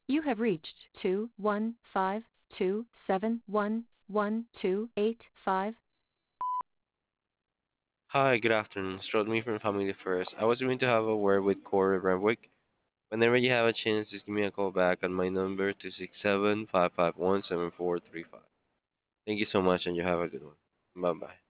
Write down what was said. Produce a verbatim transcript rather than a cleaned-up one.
You have reached two one five two seven one one two eight five. Hi, good afternoon. It's me from Family First. I was going to have a word with Corey Renwick. Whenever you have a chance, just give me a call back on my number two six seven, five five one, seven four three five. Thank you so much and you have a good one. Bye bye.